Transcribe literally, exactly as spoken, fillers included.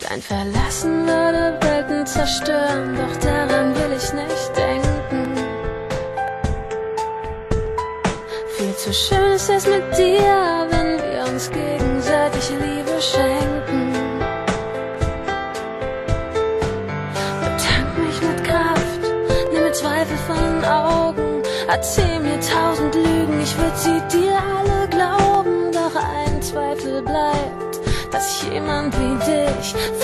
Dein Verlassen würde Welten zerstören, doch daran will ich nicht denken. Viel zu schön ist es mit dir, wenn wir uns gegenseitig Liebe schenken. Betank mich mit Kraft, nimm mir Zweifel von den Augen, erzähl mir tausend Lügen, ich würd sie dir alle glauben. Doch ein Zweifel bleibt, dass ich jemand wie dich